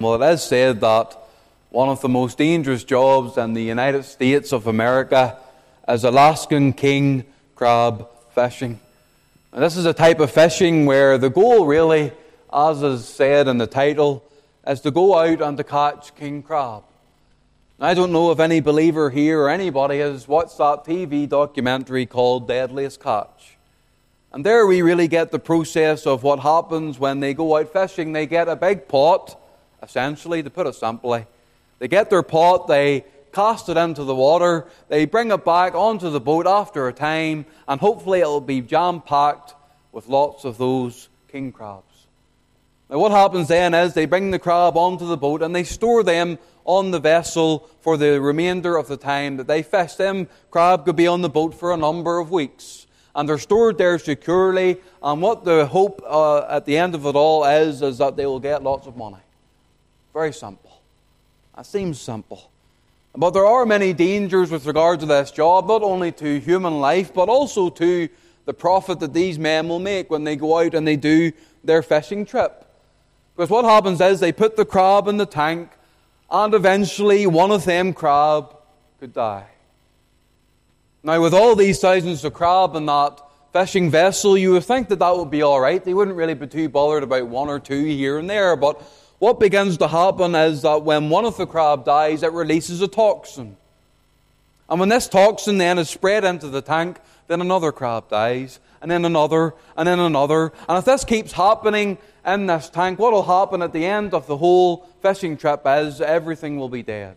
Well, it is said that one of the most dangerous jobs in the United States of America is Alaskan king crab fishing. And this is a type of fishing where the goal really, as is said in the title, is to go out and to catch king crab. Now, I don't know if any believer here or anybody has watched that TV documentary called Deadliest Catch. And there we really get the process of what happens when they go out fishing. They get a big pot, essentially, to put it simply. They get their pot, they cast it into the water, they bring it back onto the boat after a time, and hopefully it'll be jam-packed with lots of those king crabs. Now what happens then is they bring the crab onto the boat and they store them on the vessel for the remainder of the time that they fish. Them crab could be on the boat for a number of weeks. And they're stored there securely, and what the hope at the end of it all is that they will get lots of money. Very simple. That seems simple. But there are many dangers with regard to this job, not only to human life, but also to the profit that these men will make when they go out and they do their fishing trip. Because what happens is they put the crab in the tank, and eventually one of them crab could die. Now, with all these thousands of crab in that fishing vessel, you would think that that would be all right. They wouldn't really be too bothered about one or two here and there. But what begins to happen is that when one of the crab dies, it releases a toxin. And when this toxin then is spread into the tank, then another crab dies, and then another, and then another. And if this keeps happening in this tank, what will happen at the end of the whole fishing trip is everything will be dead.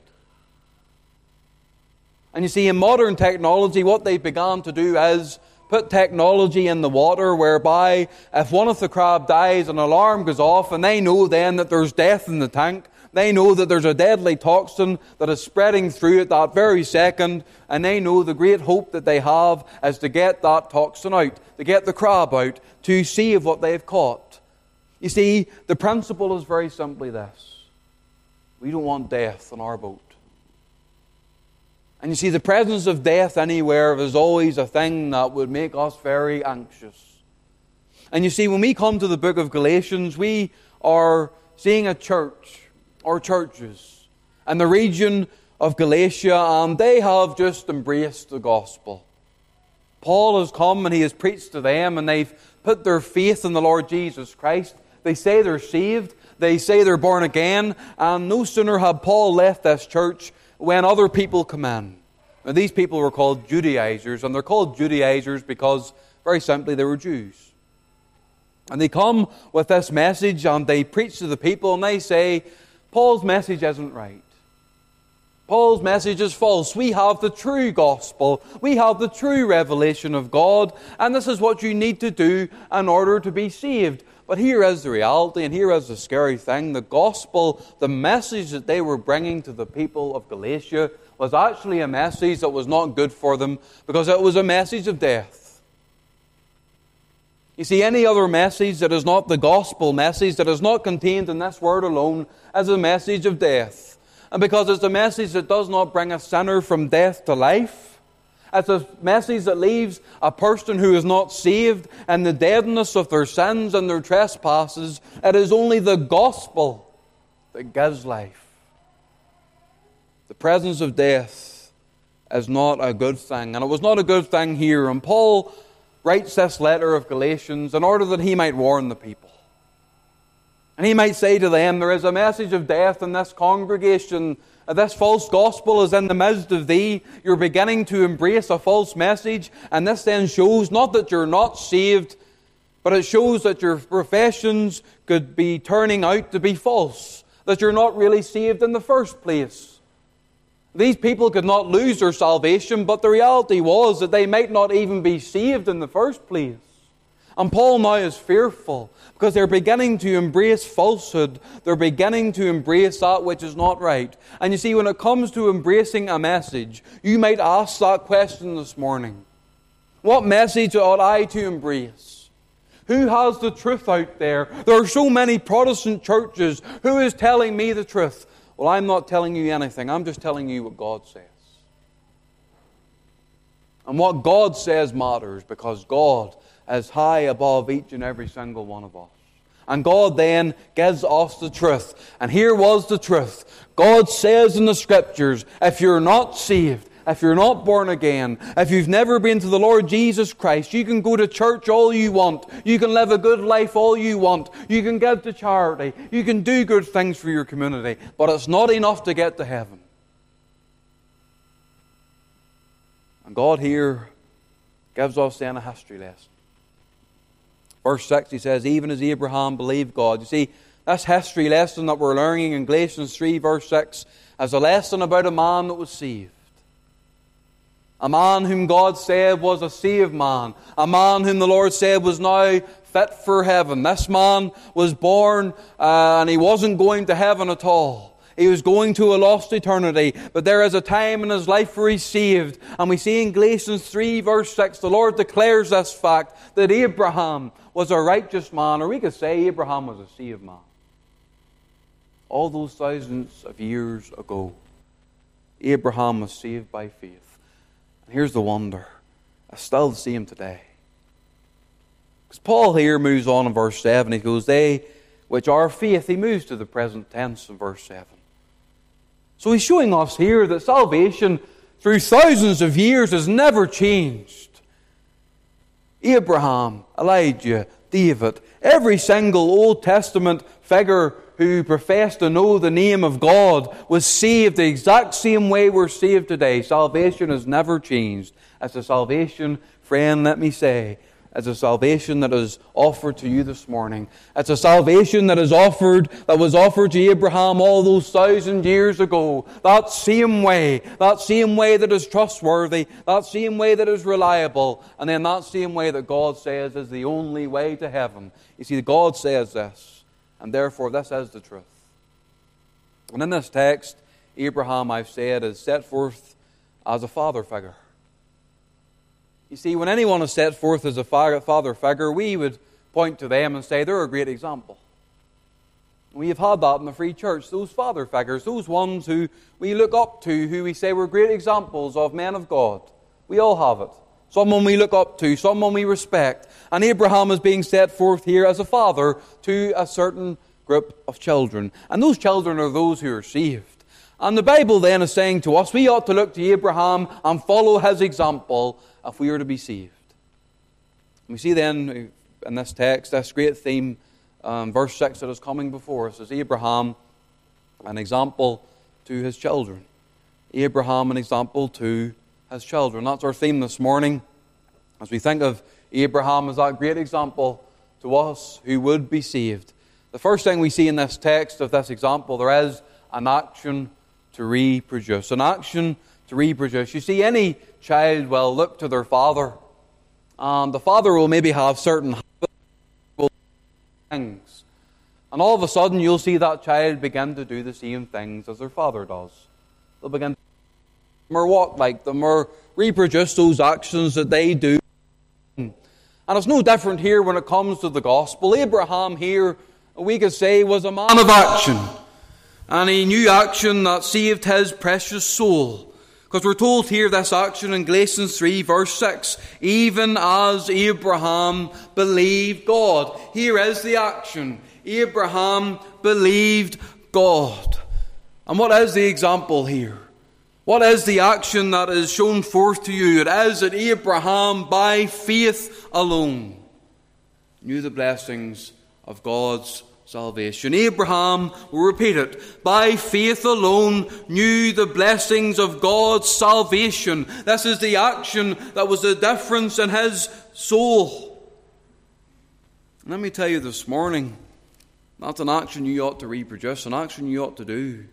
And you see, in modern technology, what they began to do is put technology in the water whereby if one of the crab dies, an alarm goes off, and they know then that there's death in the tank. They know that there's a deadly toxin that is spreading through at that very second, and they know the great hope that they have is to get that toxin out, to get the crab out, to save what they've caught. You see, the principle is very simply this. We don't want death on our boat. And you see, the presence of death anywhere is always a thing that would make us very anxious. And you see, when we come to the book of Galatians, we are seeing a church, or churches, in the region of Galatia, and they have just embraced the gospel. Paul has come and he has preached to them, and they've put their faith in the Lord Jesus Christ. They say they're saved, they say they're born again, and no sooner had Paul left this church when other people come in. Now, these people were called Judaizers, and they're called Judaizers because, very simply, they were Jews. And they come with this message, and they preach to the people, and they say, Paul's message isn't right. Paul's message is false. We have the true gospel. We have the true revelation of God, and this is what you need to do in order to be saved. But here is the reality, and here is the scary thing. The gospel, the message that they were bringing to the people of Galatia was actually a message that was not good for them because it was a message of death. You see, any other message that is not the gospel message, that is not contained in this word alone, is a message of death. And because it's a message that does not bring a sinner from death to life, it's a message that leaves a person who is not saved in the deadness of their sins and their trespasses. It is only the gospel that gives life. The presence of death is not a good thing, and it was not a good thing here. And Paul writes this letter of Galatians in order that he might warn the people. And he might say to them, there is a message of death in this congregation. This false gospel is in the midst of thee. You're beginning to embrace a false message. And this then shows not that you're not saved, but it shows that your professions could be turning out to be false. That you're not really saved in the first place. These people could not lose their salvation, but the reality was that they might not even be saved in the first place. And Paul now is fearful because they're beginning to embrace falsehood. They're beginning to embrace that which is not right. And you see, when it comes to embracing a message, you might ask that question this morning. What message ought I to embrace? Who has the truth out there? There are so many Protestant churches. Who is telling me the truth? Well, I'm not telling you anything. I'm just telling you what God says. And what God says matters because God is high above each and every single one of us. And God then gives us the truth. And here was the truth. God says in the Scriptures, if you're not saved, if you're not born again, if you've never been to the Lord Jesus Christ, you can go to church all you want. You can live a good life all you want. You can give to charity. You can do good things for your community. But it's not enough to get to heaven. And God here gives us then a history lesson. Verse 6, he says, even as Abraham believed God. You see, this history lesson that we're learning in Galatians 3, verse 6, is a lesson about a man that was saved. A man whom God said was a saved man. A man whom the Lord said was now fit for heaven. This man was born and he wasn't going to heaven at all. He was going to a lost eternity. But there is a time in his life where he's saved. And we see in Galatians 3 verse 6, the Lord declares this fact, that Abraham was a righteous man, or we could say Abraham was a saved man. All those thousands of years ago, Abraham was saved by faith. And here's the wonder. It's still the same today. Because Paul here moves on in verse 7. He goes, they which are faith. He moves to the present tense in verse 7. So he's showing us here that salvation through thousands of years has never changed. Abraham, Elijah, David, every single Old Testament figure who professed to know the name of God was saved the exact same way we're saved today. Salvation has never changed. It's a salvation, friend, let me say, it's a salvation that is offered to you this morning. It's a salvation that was offered to Abraham all those 1,000 years ago. That same way that is trustworthy, that same way that is reliable, and then that same way that God says is the only way to heaven. You see, God says this, and therefore this is the truth. And in this text, Abraham, I've said, is set forth as a father figure. You see, when anyone is set forth as a father figure, we would point to them and say they're a great example. We have had that in the Free Church, those father figures, those ones who we look up to, who we say were great examples of men of God. We all have it. Someone we look up to, someone we respect. And Abraham is being set forth here as a father to a certain group of children. And those children are those who are saved. And the Bible then is saying to us, we ought to look to Abraham and follow his example if we are to be saved. We see then in this text, this great theme, verse 6 that is coming before us, is Abraham an example to his children. Abraham an example to his children. That's our theme this morning. As we think of Abraham as that great example to us who would be saved. The first thing we see in this text of this example, there is an action to reproduce. An action to reproduce. You see, any child will look to their father, and the father will maybe have certain things. And all of a sudden, you'll see that child begin to do the same things as their father does. They'll begin to or walk like them, or reproduce those actions that they do. And it's no different here when it comes to the gospel. Abraham here, we could say, was a man of action. And he knew action that saved his precious soul. Because we're told here this action in Galatians 3 verse 6. Even as Abraham believed God. Here is the action. Abraham believed God. And what is the example here? What is the action that is shown forth to you? It is that Abraham, by faith alone, knew the blessings of God's salvation. Abraham, we'll repeat it, by faith alone knew the blessings of God's salvation. This is the action that was the difference in his soul. And let me tell you this morning, that's an action you ought to reproduce, an action you ought to do.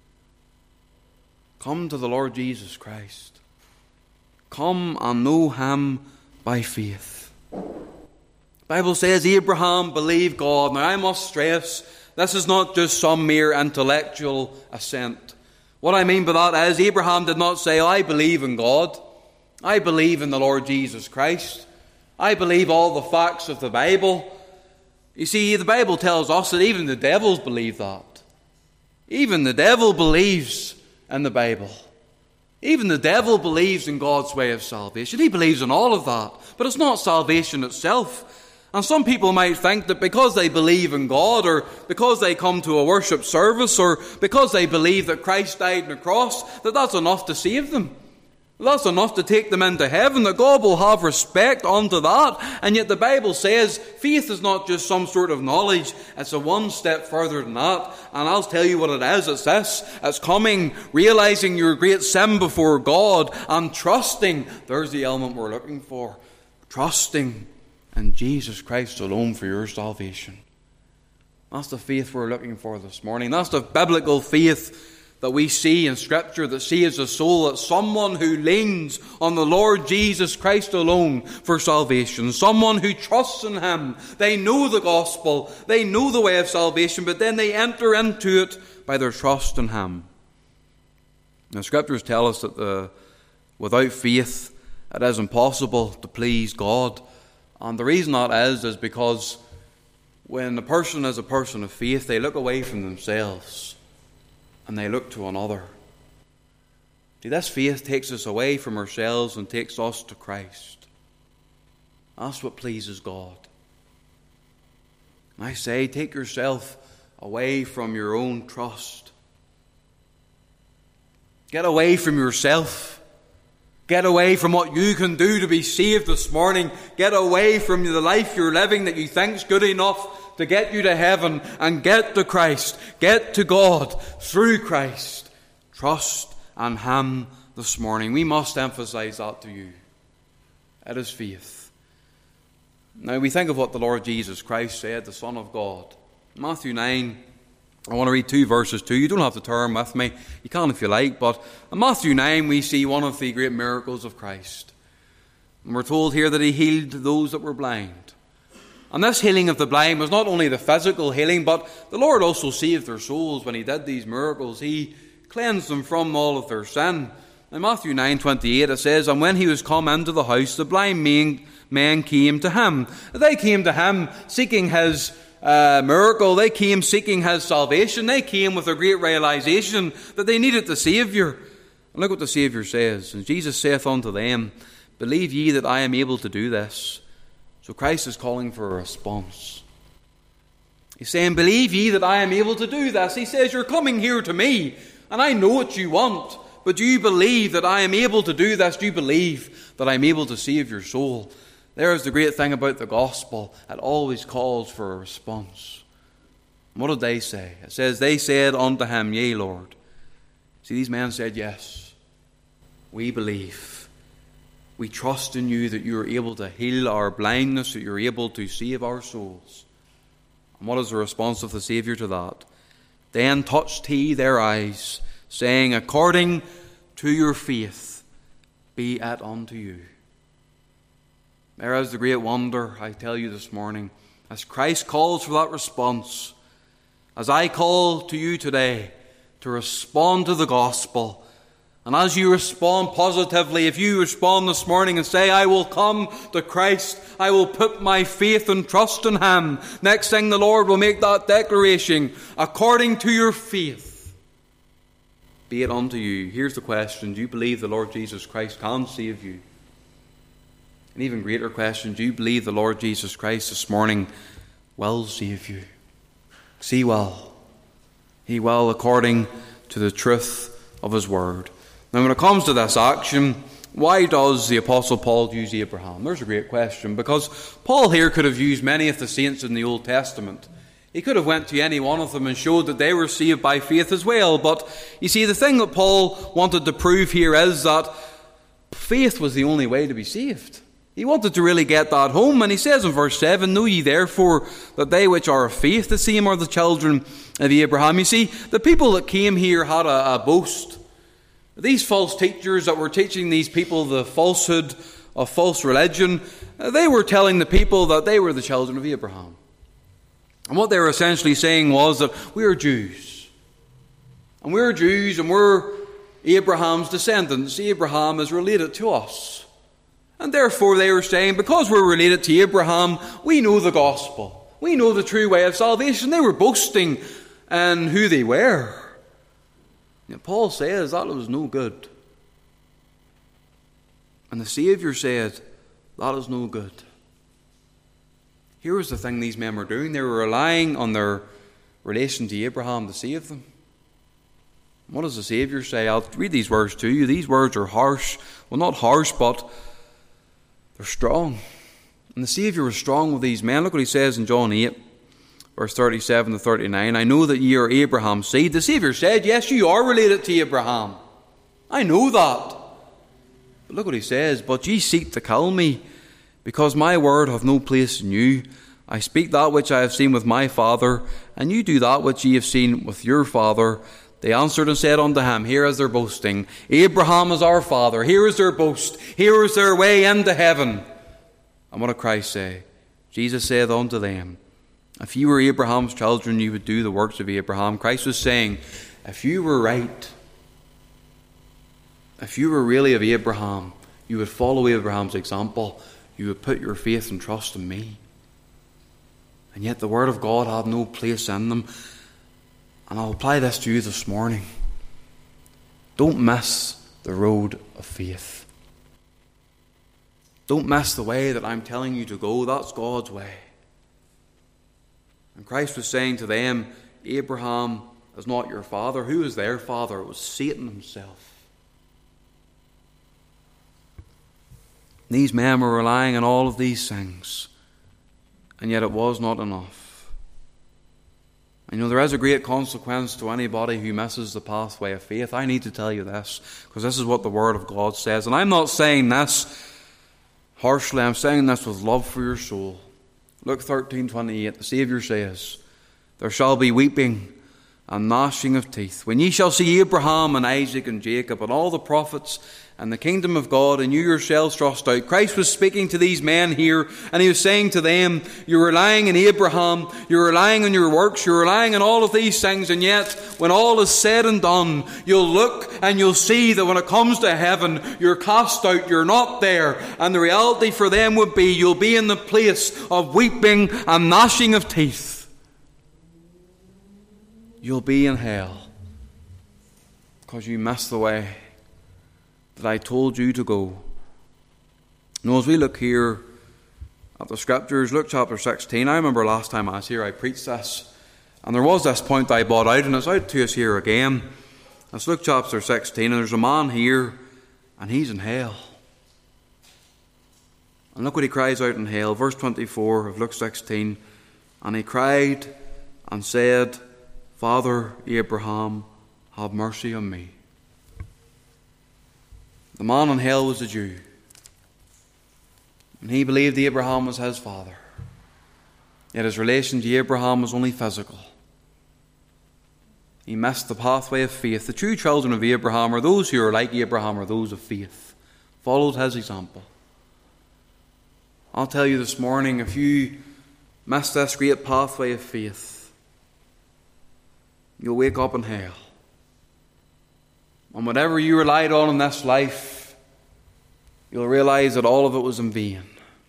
Come to the Lord Jesus Christ. Come and know Him by faith. The Bible says Abraham believed God. Now I must stress, this is not just some mere intellectual assent. What I mean by that is Abraham did not say, I believe in God. I believe in the Lord Jesus Christ. I believe all the facts of the Bible. You see, the Bible tells us that even the devils believe that. Even the devil believes in the Bible. Even the devil believes in God's way of salvation. He believes in all of that. But it's not salvation itself. And some people might think that because they believe in God, or because they come to a worship service, or because they believe that Christ died on the cross, that that's enough to save them. That's enough to take them into heaven, that God will have respect unto that. And yet the Bible says faith is not just some sort of knowledge, it's a one step further than that. And I'll tell you what it is. It's this. It's coming, realizing your great sin before God, and trusting. There's the element we're looking for. Trusting in Jesus Christ alone for your salvation. That's the faith we're looking for this morning. That's the biblical faith that we see in Scripture that saves a soul. It's someone who leans on the Lord Jesus Christ alone for salvation. Someone who trusts in Him. They know the gospel. They know the way of salvation, but then they enter into it by their trust in Him. Now, Scriptures tell us that without faith, it is impossible to please God. And the reason that is because when a person is a person of faith, they look away from themselves and they look to another. See, this faith takes us away from ourselves and takes us to Christ. That's what pleases God. And I say, take yourself away from your own trust. Get away from yourself. Get away from what you can do to be saved this morning. Get away from the life you're living that you think's good enough to get you to heaven, and get to Christ. Get to God through Christ. Trust in Him this morning. We must emphasize that to you. It is faith. Now we think of what the Lord Jesus Christ said, the Son of God. Matthew 9, I want to read 2 verses to you. You don't have to turn with me. You can if you like. But in Matthew 9 we see one of the great miracles of Christ. And we're told here that He healed those that were blind. And this healing of the blind was not only the physical healing, but the Lord also saved their souls when He did these miracles. He cleansed them from all of their sin. In Matthew 9:28 it says, "And when He was come into the house, the blind men came to Him." They came to Him seeking His miracle. They came seeking His salvation. They came with a great realization that they needed the Saviour. And look what the Saviour says. "And Jesus saith unto them, Believe ye that I am able to do this?" So Christ is calling for a response. He's saying, believe ye that I am able to do this? He says, you're coming here to me, and I know what you want. But do you believe that I am able to do this? Do you believe that I'm able to save your soul? There is the great thing about the gospel. It always calls for a response. And what did they say? It says, they said unto Him, Yea, Lord. See, these men said, yes, we believe. We trust in you that you are able to heal our blindness, that you're able to save our souls. And what is the response of the Saviour to that? Then touched He their eyes, saying, according to your faith, be it unto you. There is the great wonder, I tell you this morning, as Christ calls for that response, as I call to you today to respond to the gospel. And as you respond positively, if you respond this morning and say, I will come to Christ, I will put my faith and trust in Him, next thing the Lord will make that declaration, according to your faith, be it unto you. Here's the question, do you believe the Lord Jesus Christ can save you? An even greater question, do you believe the Lord Jesus Christ this morning will save you? See, He will. He will, according to the truth of His word. Now, when it comes to this action, why does the Apostle Paul use Abraham? There's a great question, because Paul here could have used many of the saints in the Old Testament. He could have went to any one of them and showed that they were saved by faith as well. But you see, the thing that Paul wanted to prove here is that faith was the only way to be saved. He wanted to really get that home, and he says in verse 7, Know ye therefore that they which are of faith, the same are the children of Abraham. You see, the people that came here had a boast. These false teachers that were teaching these people the falsehood of false religion, they were telling the people that they were the children of Abraham. And what they were essentially saying was that we are Jews. And we're Jews and we're Abraham's descendants. Abraham is related to us. And therefore they were saying, because we're related to Abraham, we know the gospel. We know the true way of salvation. They were boasting in who they were. Now, Paul says that was no good. And the Saviour said, that is no good. Here was the thing these men were doing. They were relying on their relation to Abraham to save them. What does the Saviour say? I'll read these words to you. These words are harsh. Well, not harsh, but they're strong. And the Saviour was strong with these men. Look what he says in John 8, verse 37 to 39. I know that ye are Abraham's seed. The Saviour said, yes, you are related to Abraham. I know that. But look what he says. But ye seek to kill me, because my word hath no place in you. I speak that which I have seen with my father, and you do that which ye have seen with your father. They answered and said unto him, here is their boasting. Abraham is our father. Here is their boast. Here is their way into heaven. And what did Christ say? Jesus said unto them, if you were Abraham's children, you would do the works of Abraham. Christ was saying, if you were right, if you were really of Abraham, you would follow Abraham's example. You would put your faith and trust in me. And yet the word of God had no place in them. And I'll apply this to you this morning. Don't miss the road of faith. Don't miss the way that I'm telling you to go. That's God's way. And Christ was saying to them, Abraham is not your father. Who is their father? It was Satan himself. These men were relying on all of these things, and yet it was not enough. And there is a great consequence to anybody who misses the pathway of faith. I need to tell you this, because this is what the Word of God says. And I'm not saying this harshly, I'm saying this with love for your soul. Luke 13:28, the Saviour says, there shall be weeping and gnashing of teeth, when ye shall see Abraham and Isaac and Jacob and all the prophets and the kingdom of God, and you yourselves thrust out. Christ was speaking to these men here, and he was saying to them, you're relying on Abraham, you're relying on your works, you're relying on all of these things, and yet, when all is said and done, you'll look and you'll see that when it comes to heaven, you're cast out, you're not there. And the reality for them would be, you'll be in the place of weeping and gnashing of teeth. You'll be in hell, because you missed the way that I told you to go. Now, as we look here at the Scriptures, Luke chapter 16, I remember last time I was here, I preached this, and there was this point I brought out, and it's out to us here again. It's Luke chapter 16, and there's a man here, and he's in hell. And look what he cries out in hell, verse 24 of Luke 16. And he cried and said, Father Abraham, have mercy on me. The man in hell was a Jew, and he believed Abraham was his father. Yet his relation to Abraham was only physical. He missed the pathway of faith. The true children of Abraham are those who are like Abraham, are those of faith, followed his example. I'll tell you this morning, if you miss this great pathway of faith, you'll wake up in hell. And whatever you relied on in this life, you'll realize that all of it was in vain.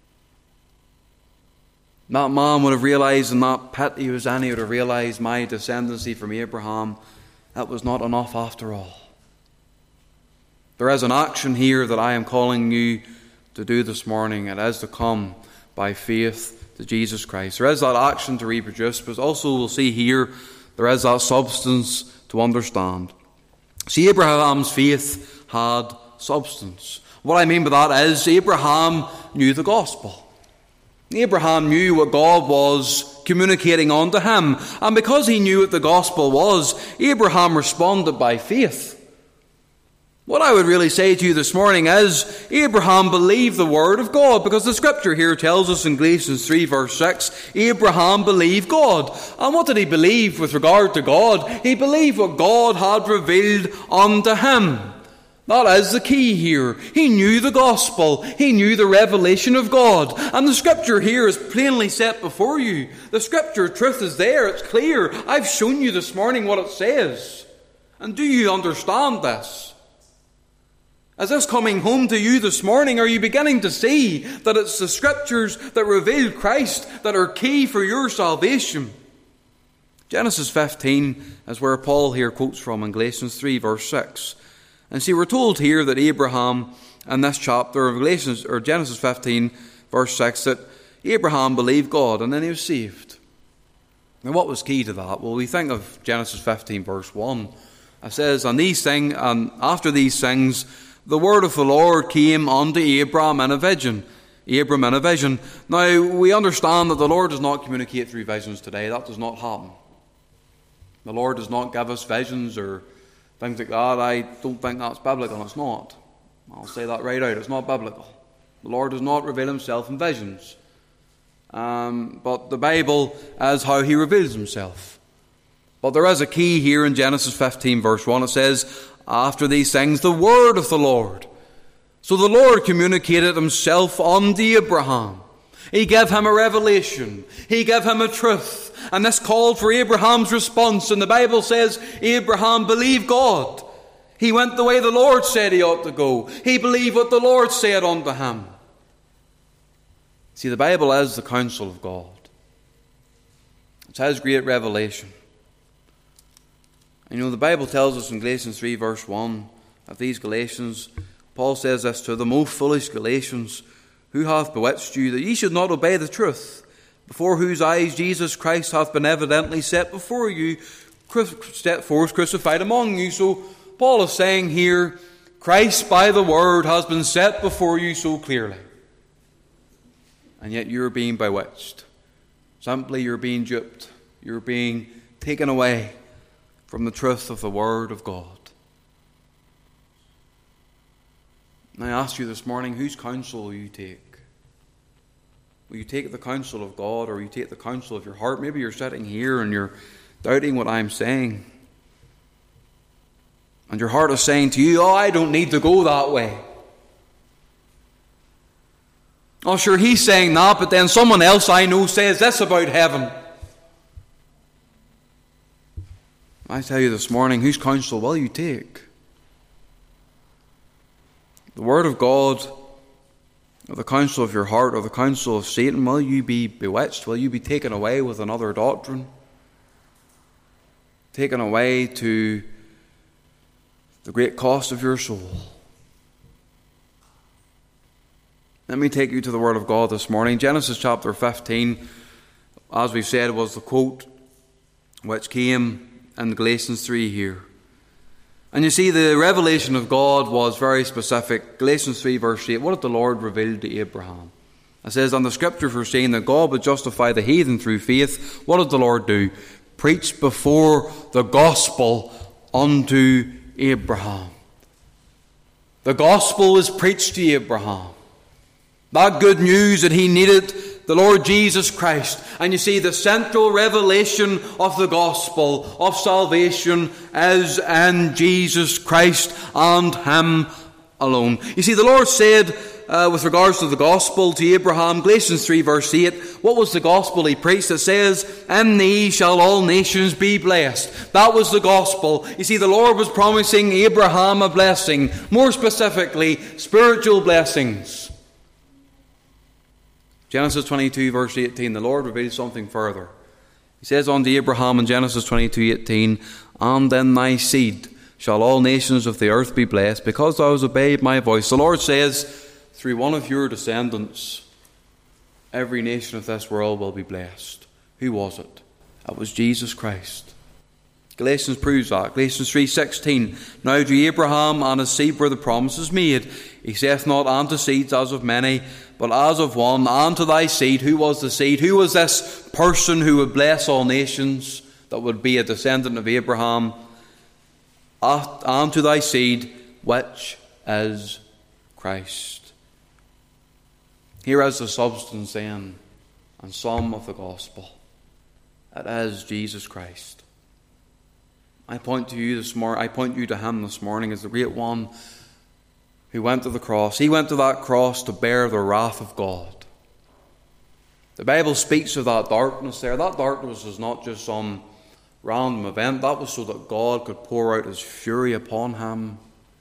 That man would have realized in that pit he was in, he would have realized my descendancy from Abraham, that was not enough after all. There is an action here that I am calling you to do this morning. It is to come by faith to Jesus Christ. There is that action to reproduce, but also we'll see here there is that substance to understand. See, Abraham's faith had substance. What I mean by that is Abraham knew the gospel. Abraham knew what God was communicating unto him. And because he knew what the gospel was, Abraham responded by faith. What I would really say to you this morning is Abraham believed the word of God, because the scripture here tells us in Galatians 3 verse 6, Abraham believed God. And what did he believe with regard to God? He believed what God had revealed unto him. That is the key here. He knew the gospel. He knew the revelation of God. And the scripture here is plainly set before you. The scripture truth is there. It's clear. I've shown you this morning what it says. And do you understand this? Is this coming home to you this morning? Are you beginning to see that it's the scriptures that reveal Christ that are key for your salvation? Genesis 15 is where Paul here quotes from in Galatians 3 verse 6. And see, we're told here that Abraham, in this chapter of Genesis 15 verse 6, that Abraham believed God, and then he was saved. Now, what was key to that? Well, we think of Genesis 15, verse 1. It says, and after these things, the word of the Lord came unto Abram in a vision. Now, we understand that the Lord does not communicate through visions today. That does not happen. The Lord does not give us visions or things like that. I don't think that's biblical. It's not. I'll say that right out. It's not biblical. The Lord does not reveal himself in visions. But the Bible is how he reveals himself. But there is a key here in Genesis 15, verse 1. It says, after these things, the word of the Lord. So the Lord communicated himself unto Abraham. He gave him a revelation. He gave him a truth. And this called for Abraham's response. And the Bible says Abraham believed God. He went the way the Lord said he ought to go. He believed what the Lord said unto him. See, the Bible is the counsel of God. It's his great revelation. And the Bible tells us in Galatians 3 verse 1 of these Galatians, Paul says this to them, O foolish Galatians, who hath bewitched you, that ye should not obey the truth, before whose eyes Jesus Christ hath been evidently set before you, set forth crucified among you. So Paul is saying here, Christ by the word has been set before you so clearly. And yet you're being bewitched. Simply you're being duped. You're being taken away from the truth of the Word of God. And I ask you this morning, whose counsel will you take? Will you take the counsel of God, or will you take the counsel of your heart? Maybe you're sitting here and you're doubting what I'm saying. And your heart is saying to you, I don't need to go that way. Oh, sure, he's saying that, but then someone else I know says this about heaven. I tell you this morning, whose counsel will you take? The Word of God, or the counsel of your heart, or the counsel of Satan? Will you be bewitched? Will you be taken away with another doctrine? Taken away to the great cost of your soul? Let me take you to the Word of God this morning. Genesis chapter 15, as we've said, was the quote which came in Galatians 3 here. And you see, the revelation of God was very specific. Galatians 3 verse 8, what did the Lord reveal to Abraham? It says, and the scriptures were saying that God would justify the heathen through faith. What did the Lord do? Preach before the gospel unto Abraham. The gospel was preached to Abraham. That good news that he needed the Lord Jesus Christ. And you see, the central revelation of the gospel of salvation is in Jesus Christ and him alone. You see, the Lord said with regards to the gospel to Abraham, Galatians 3 verse 8, what was the gospel he preached? It says, in thee shall all nations be blessed. That was the gospel. You see, the Lord was promising Abraham a blessing, more specifically, spiritual blessings. Genesis 22 verse 18, the Lord reveals something further. He says unto Abraham in Genesis 22:18, and in thy seed shall all nations of the earth be blessed, because thou hast obeyed my voice. The Lord says, through one of your descendants, every nation of this world will be blessed. Who was it? That was Jesus Christ. Galatians proves that. Galatians 3:16, now to Abraham and his seed were the promises made. He saith not unto seeds as of many, but as of one, and to thy seed. Who was the seed? Who was this person who would bless all nations, that would be a descendant of Abraham? And to thy seed, which is Christ. Here is the substance then, and sum of the gospel. It is Jesus Christ. I point to you to him this morning as the great one who went to the cross. He went to that cross to bear the wrath of God. The Bible speaks of that darkness there. That darkness is not just some random event. That was so that God could pour out his fury upon him.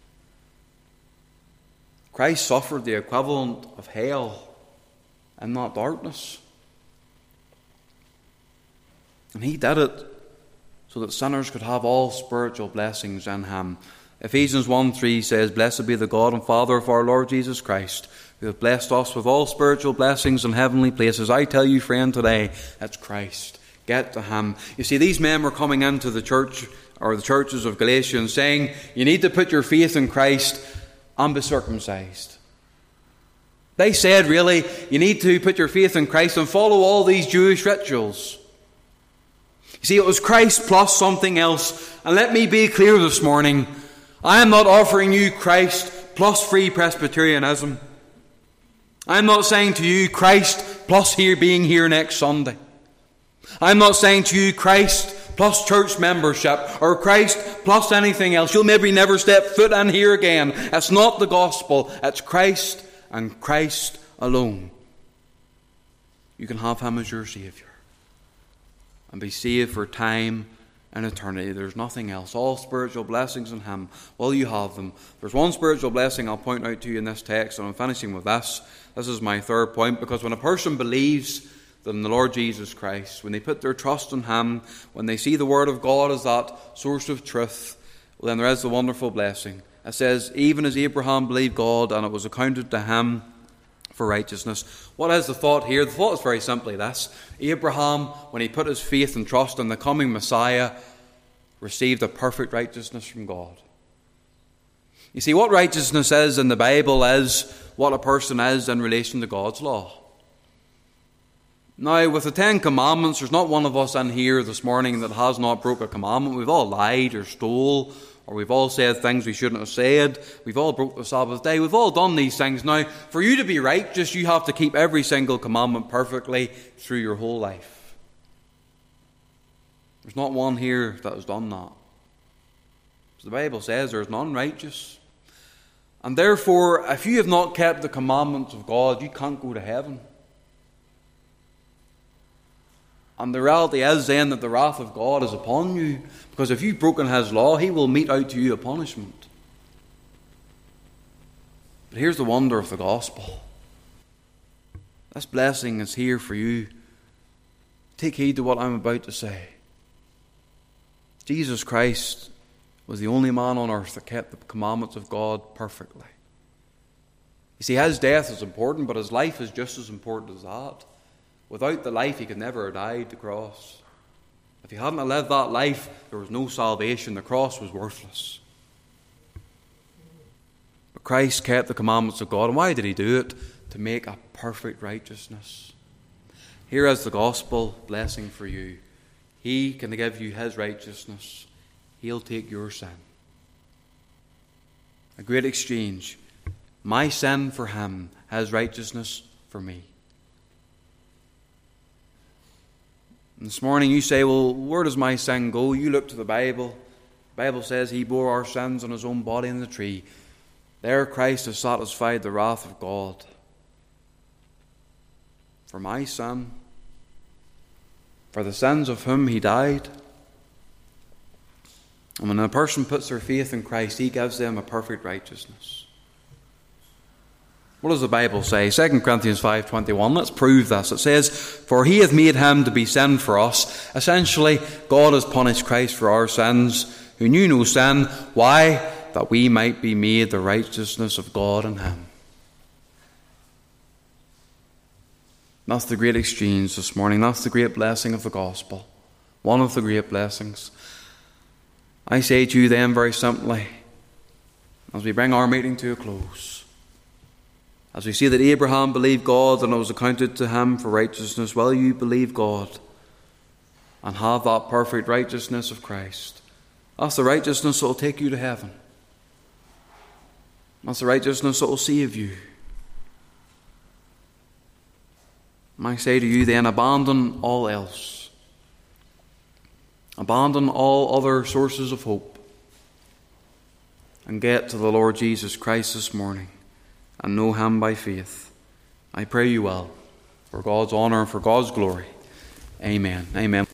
Christ suffered the equivalent of hell in that darkness. And he did it so that sinners could have all spiritual blessings in him. Ephesians 1:3 says, "Blessed be the God and Father of our Lord Jesus Christ, who hath blessed us with all spiritual blessings in heavenly places." I tell you, friend, today, that's Christ. Get to Him. You see, these men were coming into the church, or the churches of Galatia, and saying, you need to put your faith in Christ and be circumcised. They said, really, you need to put your faith in Christ and follow all these Jewish rituals. You see, it was Christ plus something else. And let me be clear this morning, I am not offering you Christ plus free Presbyterianism. I am not saying to you Christ plus being here next Sunday. I am not saying to you Christ plus church membership or Christ plus anything else. You'll maybe never step foot in here again. That's not the gospel. It's Christ and Christ alone. You can have Him as your Saviour and be saved for time and eternity. There's nothing else. All spiritual blessings in Him. Well, you have them. There's one spiritual blessing I'll point out to you in this text, and I'm finishing with this. This is my third point, because when a person believes in the Lord Jesus Christ, when they put their trust in Him, when they see the Word of God as that source of truth, well, then there is the wonderful blessing. It says, even as Abraham believed God, and it was accounted to him for righteousness. What is the thought here? The thought is very simply this. Abraham, when he put his faith and trust in the coming Messiah, received a perfect righteousness from God. You see, what righteousness is in the Bible is what a person is in relation to God's law. Now, with the 10 Commandments, there's not one of us in here this morning that has not broken a commandment. We've all lied or stole, or we've all said things we shouldn't have said. We've all broke the Sabbath day. We've all done these things. Now, for you to be righteous, you have to keep every single commandment perfectly through your whole life. There's not one here that has done that. So the Bible says there's none righteous. And therefore, if you have not kept the commandments of God, you can't go to heaven. And the reality is then that the wrath of God is upon you, because if you've broken His law, He will mete out to you a punishment. But here's the wonder of the gospel. This blessing is here for you. Take heed to what I'm about to say. Jesus Christ was the only man on earth that kept the commandments of God perfectly. You see, His death is important, but His life is just as important as that. Without the life, He could never have died the cross. If He hadn't lived that life, there was no salvation. The cross was worthless. But Christ kept the commandments of God. And why did He do it? To make a perfect righteousness. Here is the gospel blessing for you. He can give you His righteousness. He'll take your sin. A great exchange. My sin for Him, His righteousness for me. And this morning you say, well, where does my sin go? You look to the Bible. The Bible says He bore our sins on His own body on the tree. There Christ has satisfied the wrath of God. For my sin, for the sins of whom He died. And when a person puts their faith in Christ, He gives them a perfect righteousness. What does the Bible say? 2 Corinthians 5:21. Let's prove this. It says, for He hath made Him to be sin for us. Essentially, God has punished Christ for our sins, who knew no sin. Why? That we might be made the righteousness of God in Him. That's the great exchange this morning. That's the great blessing of the gospel. One of the great blessings. I say to you then very simply, as we bring our meeting to a close, as we see that Abraham believed God and it was accounted to him for righteousness, will you believe God and have that perfect righteousness of Christ? That's the righteousness that will take you to heaven. That's the righteousness that will save you. I say to you then, abandon all else. Abandon all other sources of hope and get to the Lord Jesus Christ this morning and know Him by faith. I pray you will, for God's honour and for God's glory. Amen. Amen.